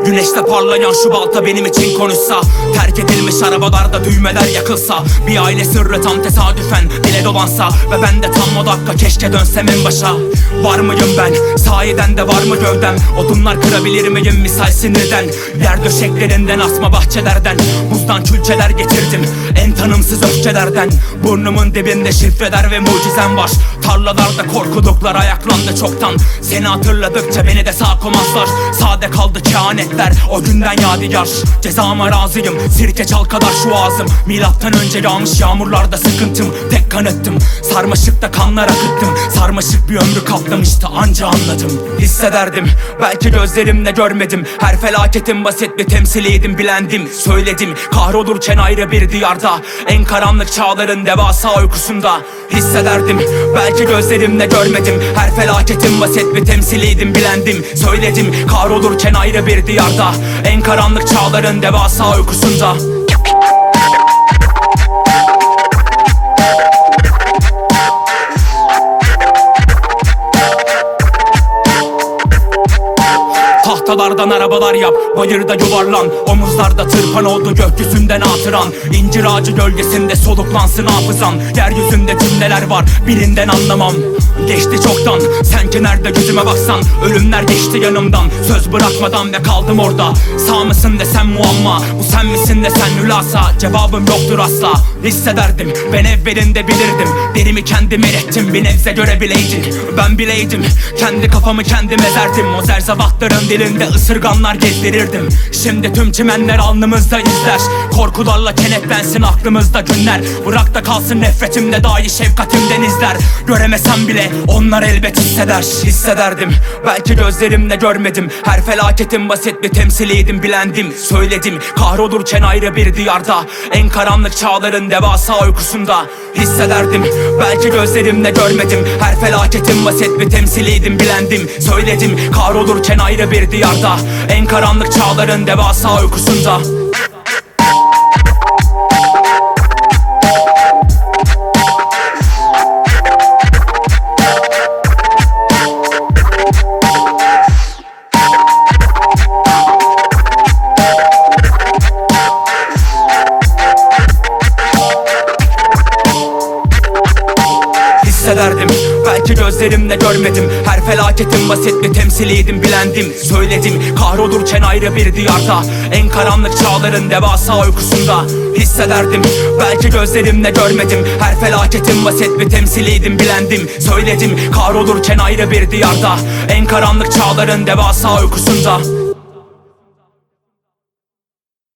Güneşte parlayan şu balta benim için konuşsa, terk edilmiş arabalarda düğmeler yakılsa, bir aile sırrı tam tesadüfen dile dolansa ve ben de tam o dakika keşke dönsem en başa. Var mıyım ben? Sahiden de var mı gövdem? Odunlar kırabilir miyim misal sinirden? Yer döşeklerinden, asma bahçelerden, buzdan külçeler getirdim en tanımsız öfkelerden. Burnumun dibinde şifreler ve mucizem var. Tarlalarda korkuluklar ayaklandı çoktan. Seni hatırladıkça beni de sağ komazlar. Sade kaldı kehanetler o günden yadigar. Cezama razıyım, sirke çalkadar şu ağzım. Milattan önce yağmış yağmurlarda sıkıntım. Tek kanıttım, sarmaşıkta kanlar akıttım. Sarmaşık bir ömrü kaplamıştı anca anladım. Hissederdim, belki gözlerimle görmedim. Her felaketin basit bir temsiliydim, bilendim. Söyledim, kahrolurken ayrı bir diyarda, en karanlık çağların devasa uykusunda. Hissederdim, belki gözlerimle görmedim. Her felaketin basit bir temsiliydim, bilendim. Söyledim, kahrolurken ayrı bir diyarda, en karanlık çağların devasa uykusunda. Tahtalardan arabalar yap, bayırda yuvarlan. Omuzlarda tırpan oldu gökyüzünden hatıran. İncir ağacı gölgesinde soluklansın hafızan. Yeryüzünde cümleler var, birinden anlamam. Geçti çoktan, sen ki nerede gözüme baksan. Ölümler geçti yanımdan, söz bırakmadan ve kaldım orada. Sağ mısın desem muamma, bu sen misin desen hülasa. Cevabım yoktur asla. Hissederdim, ben evvelinde bilirdim. Derimi kendim erittim, bir nebze görebileydin. Ben bileydim, kendi kafamı kendim ezerdim. O zerzavatların dilinde ısırganlar gezdirirdim. Şimdi tüm çimenler alnımızda izler. Korkularla kenetlensin aklımızda günler. Bırak da kalsın nefretimde dahi şefkatimden izler. Göremesem bile onlar elbet hisseder. Hissederdim, belki gözlerimle görmedim. Her felaketin basit bir temsiliydim, bilendim. Söyledim, kahrolurken ayrı bir diyarda, en karanlık çağların devasa uykusunda. Hissederdim, belki gözlerimle görmedim. Her felaketin basit bir temsiliydim, bilendim. Söyledim, kahrolurken ayrı bir diyarda, en karanlık çağların devasa uykusunda. Hissederdim, belki gözlerimle görmedim. Her felaketin basit bir temsiliydim, bilendim. Söyledim, kahrolurken ayrı bir diyarda, en karanlık çağların devasa uykusunda. Hissederdim, belki gözlerimle görmedim. Her felaketin basit bir temsiliydim, bilendim. Söyledim, kahrolurken ayrı bir diyarda, en karanlık çağların devasa uykusunda.